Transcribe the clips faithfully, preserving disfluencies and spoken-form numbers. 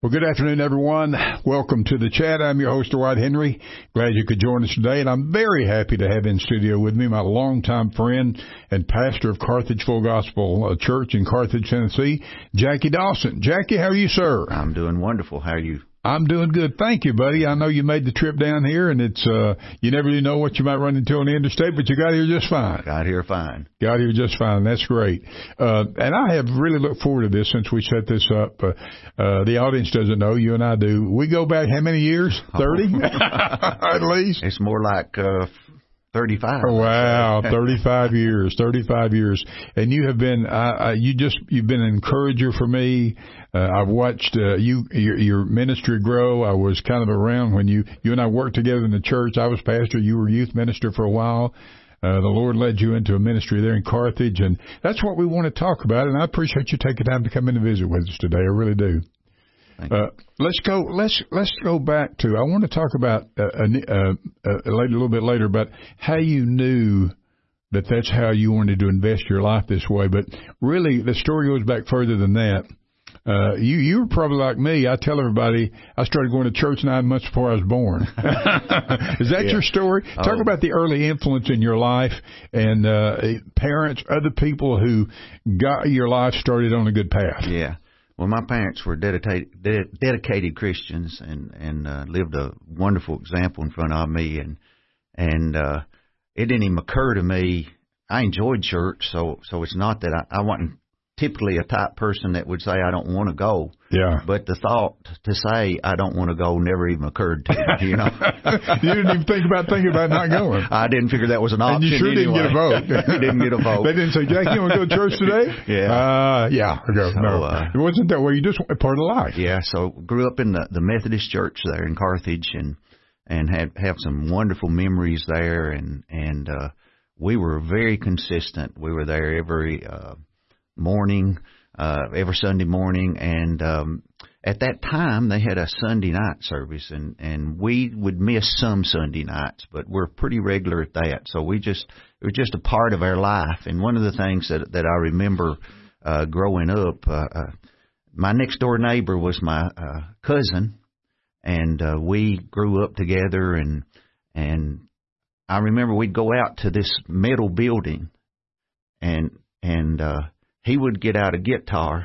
Well, good afternoon, everyone. Welcome to the chat. I'm your host, Dwight Henry. Glad you could join us today, and I'm very happy to have in studio with me my longtime friend and pastor of Carthage Full Gospel Church in Carthage, Tennessee, Jackie Dawson. Jackie, how are you, sir? I'm doing wonderful. How are you? I'm doing good. Thank you, buddy. I know you made the trip down here, and it's uh you never really know what you might run into on the interstate, but you got here just fine. Got here fine. Got here just fine. That's great. Uh, and I have really looked forward to this since we set this up. Uh, uh, the audience doesn't know. You and I do. We go back how many years? thirty? At least? It's more like uh, thirty-five. Oh, wow. thirty-five years. thirty-five years. And you have been, uh, uh, you just, you've been an encourager for me. Uh, I've watched uh, you your, your ministry grow. I was kind of around when you, you and I worked together in the church. I was pastor. You were youth minister for a while. Uh, the Lord led you into a ministry there in Carthage, and that's what we want to talk about. And I appreciate you taking time to come in and visit with us today. I really do. Uh, let's go. Let's let's go back to. I want to talk about uh, uh, uh, later, a little bit later about how you knew that that's how you wanted to invest your life this way. But really, the story goes back further than that. Uh, you you were probably like me. I tell everybody I started going to church nine months before I was born. Is that yeah. your story? Oh. Talk about the early influence in your life and uh, parents, other people who got your life started on a good path. Yeah. Well, my parents were dedicated de- dedicated Christians and and uh, lived a wonderful example in front of me, and and uh, it didn't even occur to me. I enjoyed church, so so it's not that I, I wasn't typically a type person that would say I don't want to go. Yeah. But the thought to say I don't want to go never even occurred to me, you know. You didn't even think about thinking about not going. I didn't figure that was an option. And you sure anyway. didn't get a vote. You didn't get a vote. They didn't say, Jackie, you want to go to church today? Yeah. Uh, yeah. I go, so, no. Uh, it wasn't that way. You just went part of life. Yeah. So grew up in the, the Methodist church there in Carthage, and and had have some wonderful memories there, and and uh, we were very consistent. We were there every uh, morning, uh, every Sunday morning, and um, at that time they had a Sunday night service, and, and we would miss some Sunday nights, but we're pretty regular at that. So we just it was just a part of our life. And one of the things that that I remember uh, growing up, uh, uh, my next door neighbor was my uh, cousin, and uh, we grew up together, and and I remember we'd go out to this metal building, and and uh, he would get out a guitar.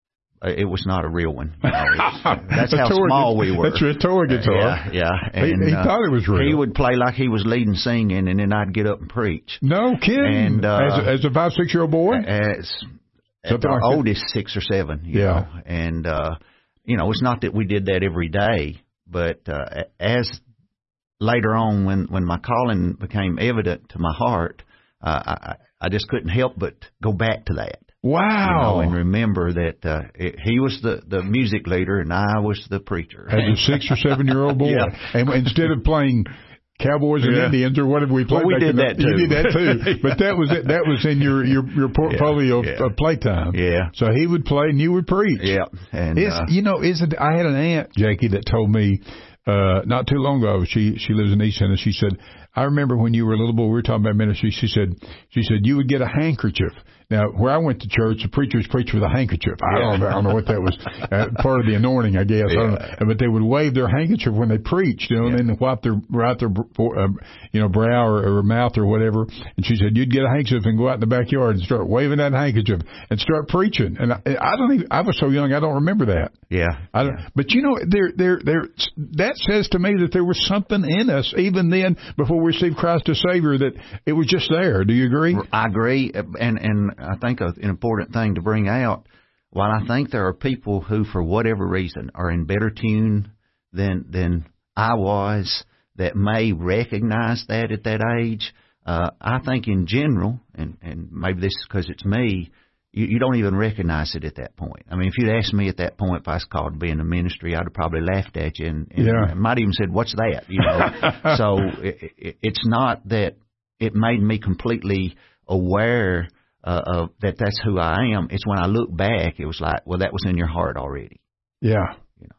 It was not a real one. You know, that's how small we were. That's a toy guitar. Yeah, yeah. And, he he uh, thought it was real. He would play like he was leading singing, and then I'd get up and preach. No kidding. And uh, as, a, as a five, six-year-old boy? As at the like oldest, that. six or seven. You yeah. know? And, uh, you know, it's not that we did that every day, but uh, as later on, when, when my calling became evident to my heart, uh, I, I just couldn't help but go back to that. Wow. You know, and remember that uh, it, he was the, the music leader and I was the preacher. As a six or seven year old boy. Yeah. And instead of playing Cowboys and yeah. Indians or whatever we played, well, we back did in that the, too. You did that too. But that was it. That was in your your, your portfolio yeah. Yeah. of playtime. Yeah. So he would play and you would preach. Yeah. And it's, uh, you know, isn't I had an aunt, Jackie, that told me uh not too long ago. She she lives in East Tennessee. She said, I remember when you were a little boy, we were talking about ministry. She said, she said you would get a handkerchief. Now, where I went to church, the preachers preached with a handkerchief. I don't know, I don't know what that was. Uh, part of the anointing, I guess. Yeah. I don't know. But they would wave their handkerchief when they preached, you know, yeah. and then wipe their, wipe their uh, you know, brow or, or mouth or whatever. And she said you'd get a handkerchief and go out in the backyard and start waving that handkerchief and start preaching. And I, I don't even, I was so young, I don't remember that. Yeah. I don't, yeah. But you know, there, there, there, that says to me that there was something in us even then before we received Christ as Savior, that it was just there. Do you agree? I agree. And, and I think an important thing to bring out, while I think there are people who, for whatever reason, are in better tune than, than I was, that may recognize that at that age, uh, I think in general, and, and maybe this is because it's me, you, you don't even recognize it at that point. I mean, if you'd asked me at that point if I was called to be in the ministry, I'd have probably laughed at you and, and yeah. might even said, "What's that?" You know. So it, it, it's not that it made me completely aware uh, of that. That's who I am. It's when I look back, it was like, well, that was in your heart already. Yeah. You know.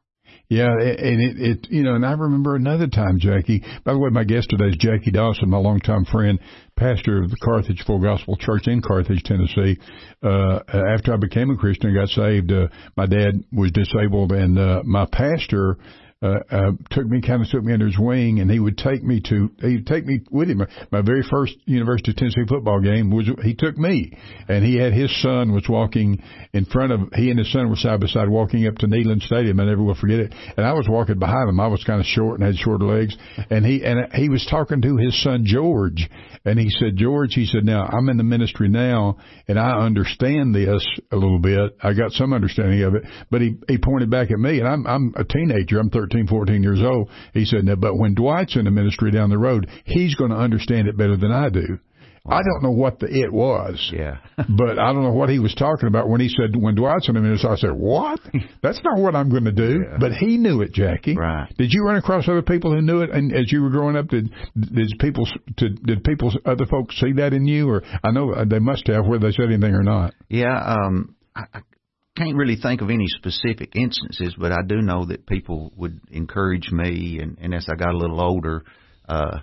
Yeah, and it, it, you know, and I remember another time, Jackie. By the way, my guest today is Jackie Dawson, my longtime friend, pastor of the Carthage Full Gospel Church in Carthage, Tennessee. Uh, after I became a Christian and got saved, uh, my dad was disabled, and uh, my pastor Uh, uh, took me, kind of took me under his wing, and he would take me to, he'd take me with him. My very first University of Tennessee football game was, he took me, and he had his son was walking in front of, he and his son were side by side walking up to Neyland Stadium. I never will forget it. And I was walking behind him. I was kind of short and had shorter legs, and he, and he was talking to his son George, and he said, George, he said, now I'm in the ministry now, and I understand this a little bit. I got some understanding of it, but he, he pointed back at me, and I'm, I'm a teenager. I'm thirteen, fourteen years old. He said, no, but when Dwight's in the ministry down the road, he's going to understand it better than I do. Wow. I don't know what the it was, yeah, but I don't know what he was talking about when he said, when Dwight's in the ministry. I said, what? That's not what I'm going to do. Yeah. But he knew it, Jackie. Right. Did you run across other people who knew it? And as you were growing up, did did people did people other folks see that in you? Or I know they must have, whether they said anything or not. Yeah, um, I, I can't really think of any specific instances, but I do know that people would encourage me, and, and as I got a little older, uh,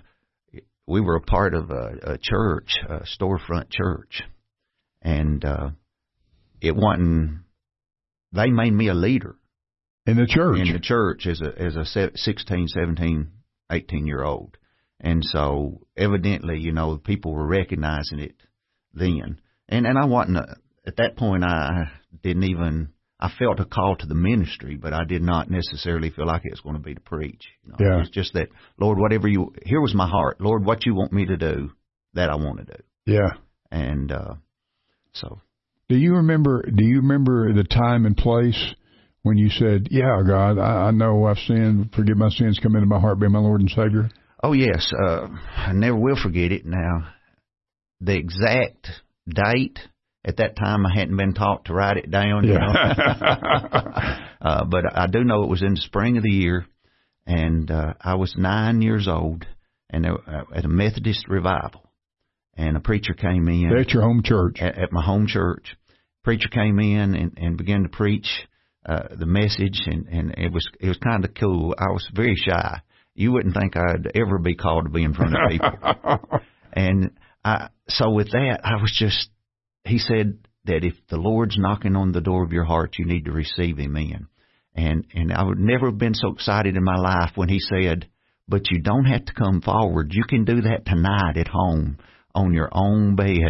we were a part of a, a church, a storefront church, and uh, it wasn't, they made me a leader. In the church? In the church as a, as a sixteen, seventeen, eighteen-year-old. And so evidently, you know, people were recognizing it then. And, and I wasn't, a, at that point, I didn't even, I felt a call to the ministry, but I did not necessarily feel like it was going to be to preach. You know, yeah. It was just that, Lord, whatever you, here was my heart. Lord, what you want me to do, that I want to do. Yeah. And uh, so. Do you remember, do you remember the time and place when you said, yeah, God, I, I know I've sinned, forgive my sins, come into my heart, be my Lord and Savior? Oh, yes. Uh, I never will forget it. Now, the exact date, at that time, I hadn't been taught to write it down. You yeah. know? uh, but I do know it was in the spring of the year, and uh, I was nine years old, and there, uh, at a Methodist revival, and a preacher came in. At your home church? At, at my home church. Preacher came in and, and began to preach uh, the message, and, and it was it was kind of cool. I was very shy. You wouldn't think I'd ever be called to be in front of people. And I, so with that, I was just, he said that if the Lord's knocking on the door of your heart, you need to receive him in. And and I would never have been so excited in my life when he said, but you don't have to come forward. You can do that tonight at home on your own bed.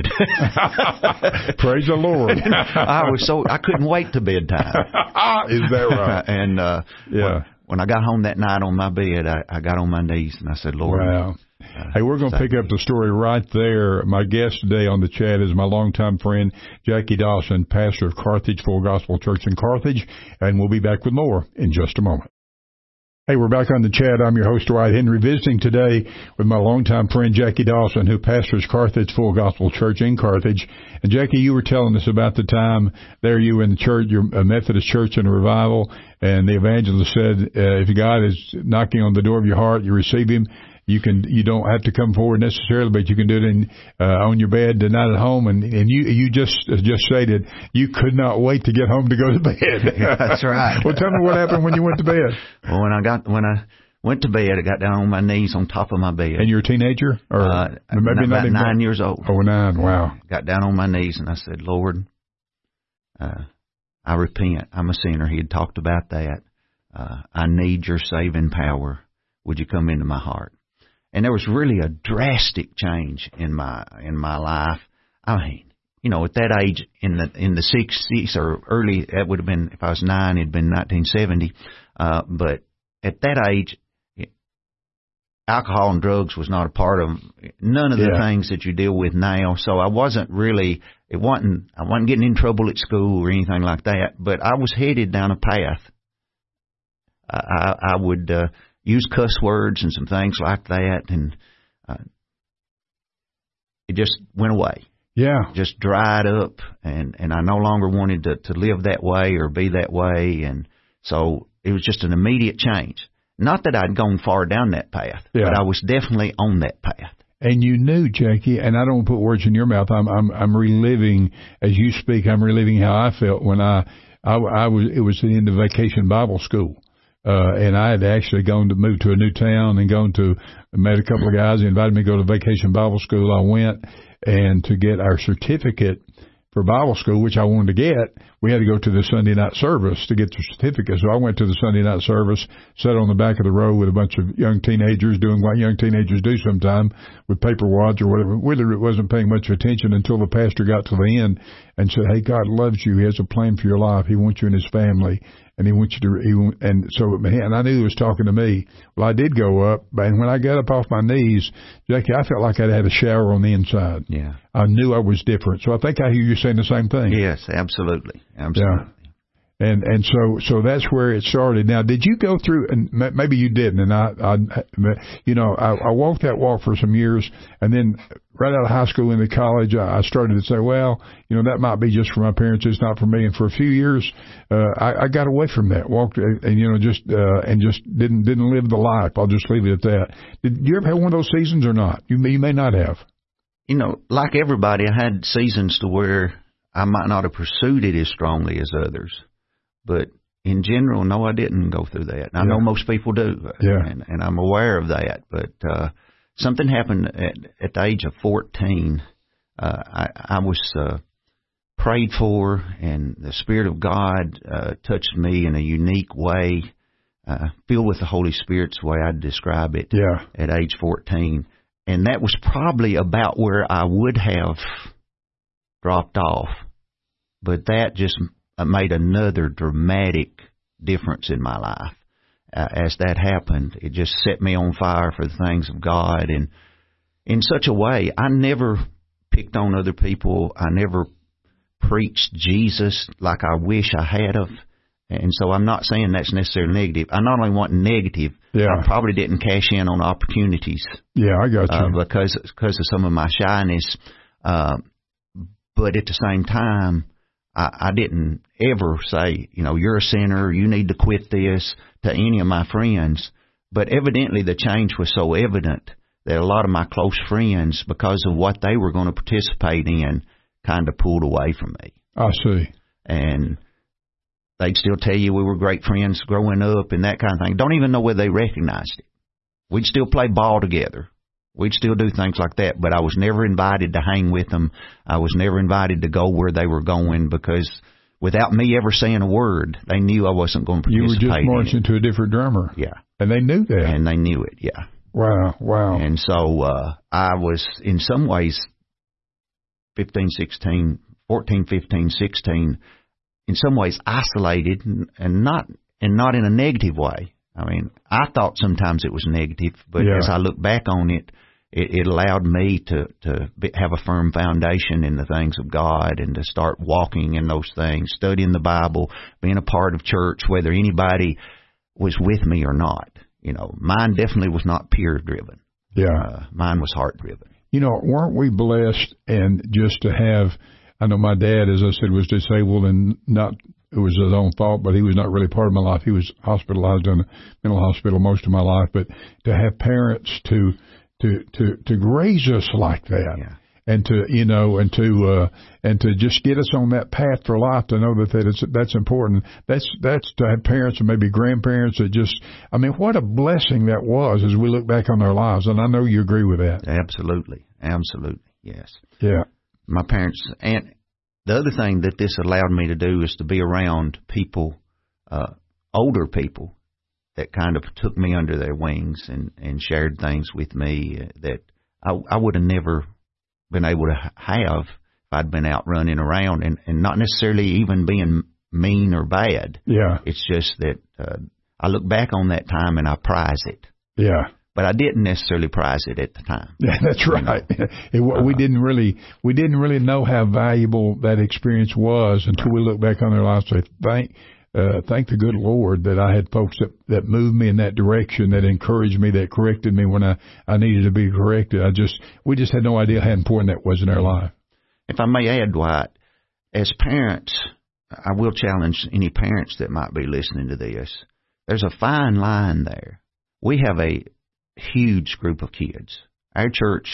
Praise the Lord. I was so, I couldn't wait to bedtime. Is that right? And uh, yeah. When, when I got home that night on my bed, I, I got on my knees and I said, Lord. Wow. Uh, hey, we're going to pick up the story right there. My guest today on the chat is my longtime friend, Jackie Dawson, pastor of Carthage Full Gospel Church in Carthage, and we'll be back with more in just a moment. Hey, we're back on the chat. I'm your host, Dwight Henry, visiting today with my longtime friend, Jackie Dawson, who pastors Carthage Full Gospel Church in Carthage. And, Jackie, you were telling us about the time there you were in the church, your Methodist church in a revival, and the evangelist said, uh, if God is knocking on the door of your heart, you receive him. You can, you don't have to come forward necessarily, but you can do it in, uh, on your bed, not at home. And, and you, you just, just stated you could not wait to get home to go to bed. That's right. Well, tell me what happened when you went to bed. Well, when I got, when I went to bed, I got down on my knees on top of my bed. And you're a teenager? Or uh, maybe about not nine years old. Oh, nine. Wow. Got down on my knees and I said, Lord, uh, I repent. I'm a sinner. He had talked about that. Uh, I need your saving power. Would you come into my heart? And there was really a drastic change in my in my life. I mean, you know, at that age, in the in the sixties or early, that would have been, if I was nine, it'd been nineteen seventy. Uh, but at that age, alcohol and drugs was not a part of none of the yeah. things that you deal with now. So I wasn't really, it wasn't, I wasn't getting in trouble at school or anything like that. But I was headed down a path. I, I, I would. Uh, use cuss words and some things like that, and uh, it just went away. Yeah. Just dried up, and, and I no longer wanted to, to live that way or be that way, and so it was just an immediate change. Not that I'd gone far down that path, yeah. but I was definitely on that path. And you knew, Jackie, and I don't put words in your mouth, I'm I'm, I'm reliving, as you speak, I'm reliving how I felt when I, I, I was, it was the end of Vacation Bible School. Uh, and I had actually gone to move to a new town and gone to, met a couple of guys. They invited me to go to Vacation Bible School. I went, and to get our certificate for Bible school, which I wanted to get, we had to go to the Sunday night service to get the certificate. So I went to the Sunday night service, sat on the back of the row with a bunch of young teenagers doing what young teenagers do sometime with paper wads or whatever. Really wasn't paying much attention until the pastor got to the end and said, "Hey, God loves you. He has a plan for your life. He wants you and his family. And he wants you to," he, and so, and I knew he was talking to me. Well, I did go up, and when I got up off my knees, Jackie, I felt like I'd had a shower on the inside. Yeah. I knew I was different. So I think I hear you saying the same thing. Yes, absolutely. Absolutely. Yeah. And, and so, so that's where it started. Now, did you go through, and maybe you didn't, and I, I, you know, I, I walked that walk for some years, and then right out of high school into college, I started to say, well, you know, that might be just for my parents, it's not for me. And for a few years, uh, I, I got away from that, walked, and, you know, just, uh, and just didn't, didn't live the life. I'll just leave it at that. Did you ever have one of those seasons or not? You may, you may not have. You know, like everybody, I had seasons to where I might not have pursued it as strongly as others. But in general, no, I didn't go through that. I yeah. know most people do, yeah. and, and I'm aware of that. But uh, something happened at, at the age of fourteen. Uh, I, I was uh, prayed for, and the Spirit of God uh, touched me in a unique way, uh, filled with the Holy Spirit's way I'd describe it yeah. at age fourteen. And that was probably about where I would have dropped off. But that just made another dramatic difference in my life. Uh, as that happened, it just set me on fire for the things of God. And in such a way, I never picked on other people. I never preached Jesus like I wish I had of. And so I'm not saying that's necessarily negative. I not only want negative, yeah. I probably didn't cash in on opportunities. Yeah, I got you. Uh, because, because of some of my shyness. Uh, but at the same time, I, I didn't ever say, you know, you're a sinner, you need to quit this to any of my friends. But evidently the change was so evident that a lot of my close friends, because of what they were going to participate in, kind of pulled away from me. I see. And they'd still tell you we were great friends growing up and that kind of thing. Don't even know whether they recognized it. We'd still play ball together. We'd still do things like that, but I was never invited to hang with them. I was never invited to go where they were going because without me ever saying a word, they knew I wasn't going to participate. You were just marching to a different drummer. Yeah. And they knew that. And they knew it, yeah. Wow, wow. And so uh, I was, in some ways, fifteen, sixteen, fourteen, fifteen, sixteen, in some ways isolated and not and not in a negative way. I mean, I thought sometimes it was negative, but yeah. as I look back on it, it, it allowed me to, to be, have a firm foundation in the things of God and to start walking in those things, studying the Bible, being a part of church, whether anybody was with me or not. You know, mine definitely was not peer-driven. Yeah. Uh, mine was heart-driven. You know, weren't we blessed and just to have, I know my dad, as I said, was disabled and not, it was his own fault, but he was not really part of my life. He was hospitalized in a mental hospital most of my life. But to have parents to to to to raise us like that, yeah. and to you know, and to uh, and to just get us on that path for life, to know that that is that's important. That's that's to have parents and maybe grandparents that just, I mean, what a blessing that was as we look back on their lives. And I know you agree with that. Absolutely, absolutely, yes. Yeah. My parents, and the other thing that this allowed me to do is to be around people, uh, older people, that kind of took me under their wings and, and shared things with me that I, I would have never been able to have if I'd been out running around and, and not necessarily even being mean or bad. Yeah. It's just that uh, I look back on that time and I prize it. Yeah. But I didn't necessarily prize it at the time. Yeah, that's right. It, we didn't really, we didn't really know how valuable that experience was until right. we look back on their lives and say, thank, uh, thank the good Lord that I had folks that, that moved me in that direction, that encouraged me, that corrected me when I, I needed to be corrected. I just, we just had no idea how important that was in our life. If I may add, Dwight, as parents, I will challenge any parents that might be listening to this. There's a fine line there. We have a huge group of kids. Our church,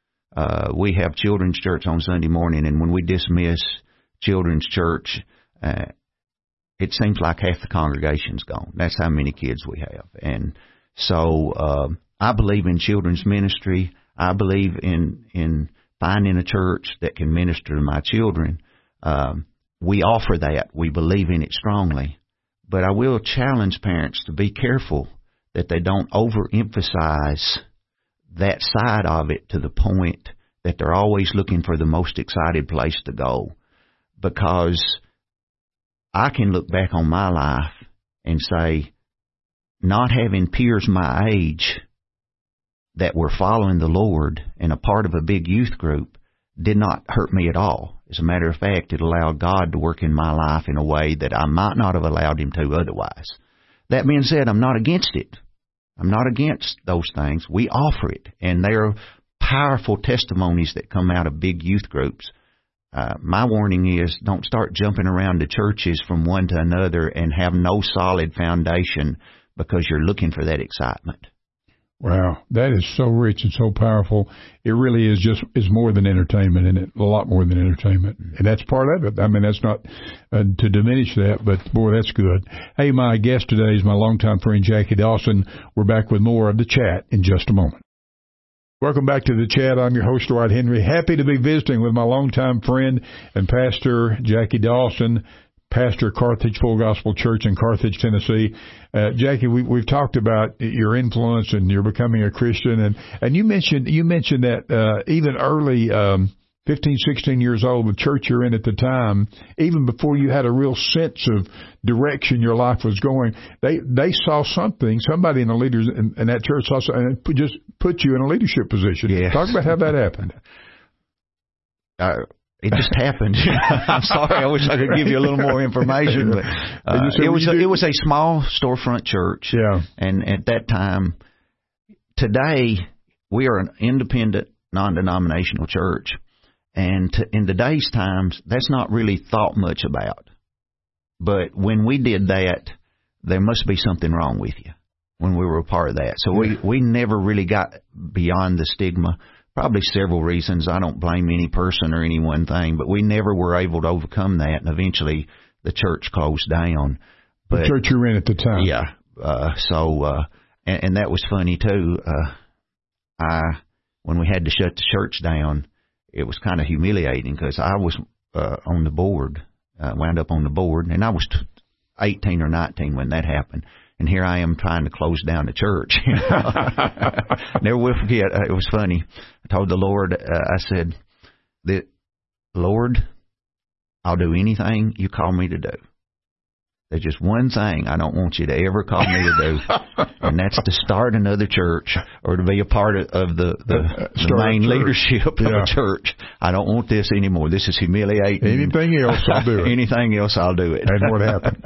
uh, we have children's church on Sunday morning, and when we dismiss children's church, uh, it seems like half the congregation's gone. That's how many kids we have. And so uh, I believe in children's ministry. I believe in, in finding a church that can minister to my children. Um, we offer that. We believe in it strongly. But I will challenge parents to be careful that they don't overemphasize that side of it to the point that they're always looking for the most excited place to go. Because I can look back on my life and say, not having peers my age that were following the Lord and a part of a big youth group did not hurt me at all. As a matter of fact, it allowed God to work in my life in a way that I might not have allowed Him to otherwise. That being said, I'm not against it. I'm not against those things. We offer it, and there are powerful testimonies that come out of big youth groups. Uh, my warning is don't start jumping around to churches from one to another and have no solid foundation because you're looking for that excitement. Wow, that is so rich and so powerful. It really is just is more than entertainment, isn't it? A lot more than entertainment, and that's part of it. I mean, that's not uh, to diminish that, but boy, that's good. Hey, my guest today is my longtime friend Jackie Dawson. We're back with more of the chat in just a moment. Welcome back to the chat. I'm your host, Dwight Henry. Happy to be visiting with my longtime friend and pastor Jackie Dawson, pastor Carthage Full Gospel Church in Carthage, Tennessee. Uh, Jackie, we, we've talked about your influence and you're becoming a Christian, and, and you mentioned you mentioned that uh, even early, um, fifteen, sixteen years old, the church you're in at the time, even before you had a real sense of direction your life was going, they they saw something. Somebody in the leaders in, in that church saw something and put, just put you in a leadership position. Yes. Talk about how that happened. Uh, It just happened. I'm sorry. I wish I could give you a little more information, but uh, it was a, it was a small storefront church. Yeah. And at that time, today we are an independent, non-denominational church, and to, in today's times, that's not really thought much about. But when we did that, there must be something wrong with you when we were a part of that. So we we never really got beyond the stigma. Probably several reasons. I don't blame any person or any one thing, but we never were able to overcome that, and eventually the church closed down. But, the church you were in at the time. Yeah. Uh, so, uh, and, and that was funny too. Uh, I, when we had to shut the church down, it was kind of humiliating because I was uh, on the board, uh, wound up on the board, and I was eighteen or nineteen when that happened. And here I am trying to close down the church. You know? Never will forget. It was funny. I told the Lord, uh, I said, the, Lord, I'll do anything you call me to do. There's just one thing I don't want you to ever call me to do, and that's to start another church or to be a part of, of the, the, the main leadership of yeah. a church. I don't want this anymore. This is humiliating. Anything else, I'll do it. Anything else, I'll do it. And what happened?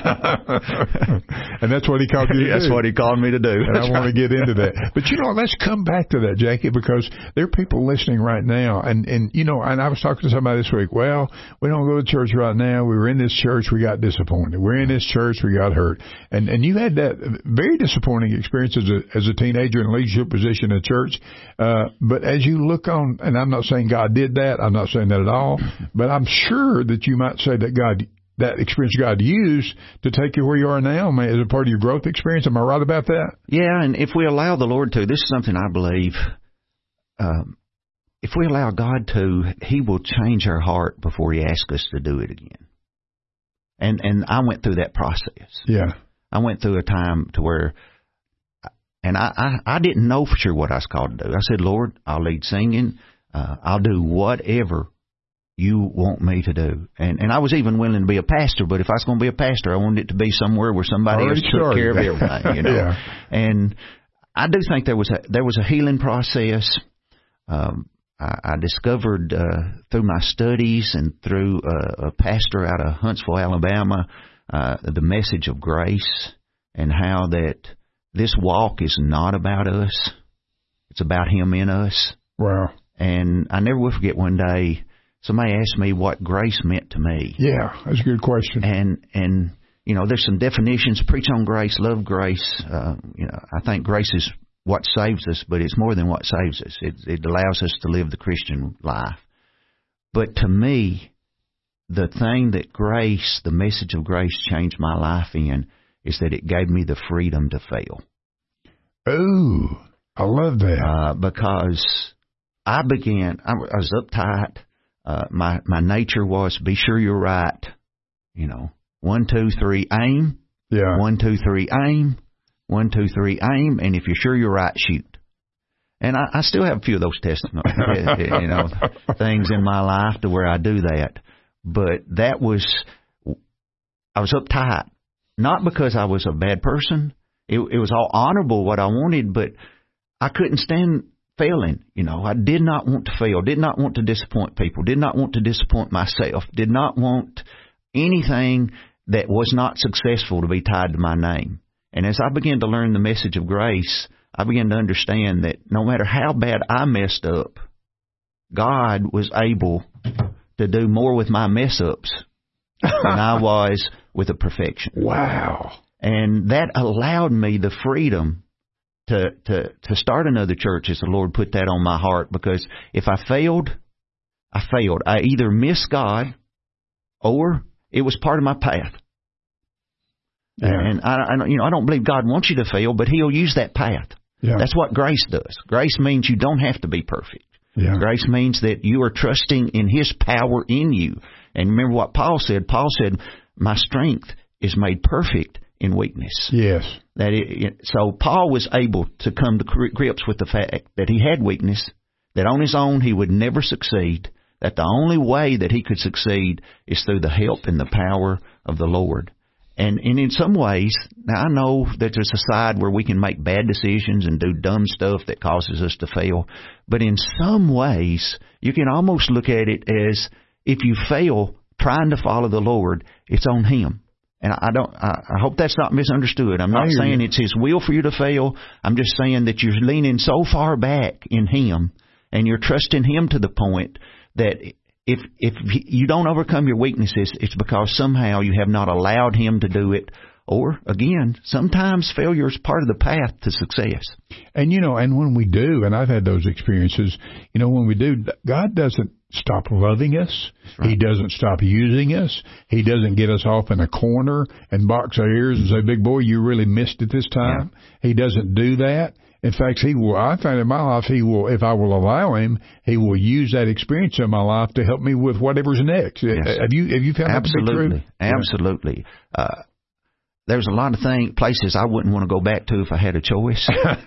And that's what he called you to that's do. That's what he called me to do. And that's I want right. to get into that. But, you know, let's come back to that, Jackie, because there are people listening right now. And, and you know, and I was talking to somebody this week. Well, we don't go to church right now. We were in this church. We got disappointed. We're in this church. We got hurt. And and you had that very disappointing experience as a, as a teenager in a leadership position in church. Uh, but as you look on, and I'm not saying God did that. I'm not saying that at all. But I'm sure that you might say that God, that experience God used to take you where you are now as a part of your growth experience. Am I right about that? Yeah, and if we allow the Lord to, this is something I believe, um, if we allow God to, He will change our heart before He asks us to do it again. And and I went through that process. Yeah. I went through a time to where, and I, I, I didn't know for sure what I was called to do. I said, Lord, I'll lead singing. Uh, I'll do whatever you want me to do. And and I was even willing to be a pastor, but if I was going to be a pastor, I wanted it to be somewhere where somebody Already else took started. care of everything, you know. Yeah. And I do think there was a, there was a healing process. Um, I, I discovered uh, through my studies and through uh, a pastor out of Huntsville, Alabama, uh, the message of grace and how that this walk is not about us. It's about Him in us. Wow. And I never will forget one day somebody asked me what grace meant to me. Yeah, that's a good question. And, and you know, there's some definitions, preach on grace, love grace. Uh, you know, I think grace is what saves us, but it's more than what saves us. It, it allows us to live the Christian life. But to me, the thing that grace, the message of grace changed my life in is that it gave me the freedom to fail. Ooh, I love that. Uh, because I began, I was uptight. Uh, my, my nature was be sure you're right. You know, one, two, three, aim. Yeah. One, two, three, aim. One, two, three, aim. And if you're sure you're right, shoot. And I, I still have a few of those testimonies, you know, things in my life to where I do that. But that was, I was uptight. Not because I was a bad person. It, it was all honorable what I wanted, but I couldn't stand failing. You know, I did not want to fail, did not want to disappoint people, did not want to disappoint myself, did not want anything that was not successful to be tied to my name. And as I began to learn the message of grace, I began to understand that no matter how bad I messed up, God was able to do more with my mess-ups than I was with a perfection. Wow. And that allowed me the freedom to, to, to start another church as the Lord put that on my heart, because if I failed, I failed. I either missed God or it was part of my path. Yeah. And I, I, you know, I don't believe God wants you to fail, but He'll use that path. Yeah. That's what grace does. Grace means you don't have to be perfect. Yeah. Grace means that you are trusting in His power in you. And remember what Paul said. Paul said, my strength is made perfect in weakness. Yes. That it, so Paul was able to come to grips with the fact that he had weakness, that on his own he would never succeed, that the only way that he could succeed is through the help and the power of the Lord. And, and in some ways, now I know that there's a side where we can make bad decisions and do dumb stuff that causes us to fail. But in some ways, you can almost look at it as if you fail trying to follow the Lord, it's on Him. And I don't. I, I hope that's not misunderstood. I'm not saying you. It's His will for you to fail. I'm just saying that you're leaning so far back in Him and you're trusting Him to the point that If if you don't overcome your weaknesses, it's because somehow you have not allowed Him to do it. Or, again, sometimes failure is part of the path to success. And, you know, and when we do, and I've had those experiences, you know, when we do, God doesn't stop loving us. Right. He doesn't stop using us. He doesn't get us off in a corner and box our ears and say, big boy, you really missed it this time. Yeah. He doesn't do that. In fact, He will, I find in my life, He will, if I will allow Him, He will use that experience in my life to help me with whatever's next. Yes. Have you, have you found Absolutely. that to be true? Absolutely. Yeah. Uh, there's a lot of things, places I wouldn't want to go back to if I had a choice.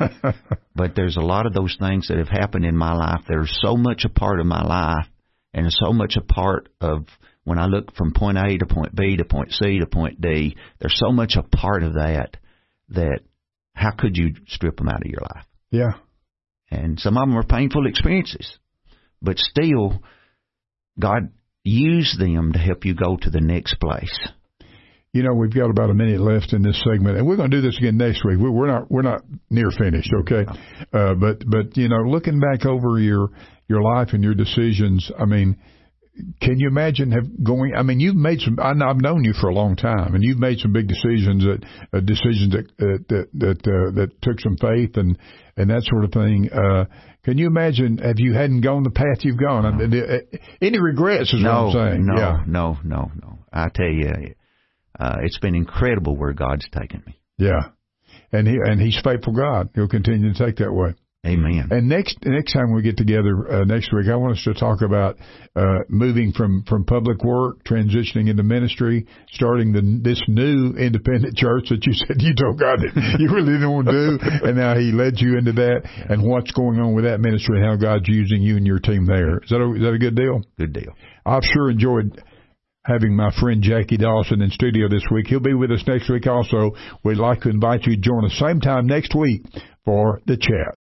But there's a lot of those things that have happened in my life. They're so much a part of my life and so much a part of when I look from point A to point B to point C to point D. There's so much a part of that that how could you strip them out of your life? Yeah. And some of them are painful experiences. But still, God used them to help you go to the next place. You know, we've got about a minute left in this segment, and we're going to do this again next week. We're not we're not near finished, okay? Uh, but but you know, looking back over your your life and your decisions, I mean, can you imagine have going? I mean, you've made some. I know, I've known you for a long time, and you've made some big decisions that uh, decisions that uh, that that uh, that took some faith and and that sort of thing. Uh, can you imagine if you hadn't gone the path you've gone? No. I mean, any regrets? Is no, what I'm saying. No, yeah. no, no, no. I tell you, uh, it's been incredible where God's taken me. Yeah, and he and He's faithful God. He'll continue to take that way. Amen. And next next time we get together uh, next week, I want us to talk about uh, moving from, from public work, transitioning into ministry, starting the, this new independent church that you said you told God that you really didn't want to do, and now He led you into that, and what's going on with that ministry and how God's using you and your team there. Is that a, is that a good deal? Good deal. I've sure enjoyed having my friend Jackie Dawson in studio this week. He'll be with us next week also. We'd like to invite you to join us same time next week for The Chat.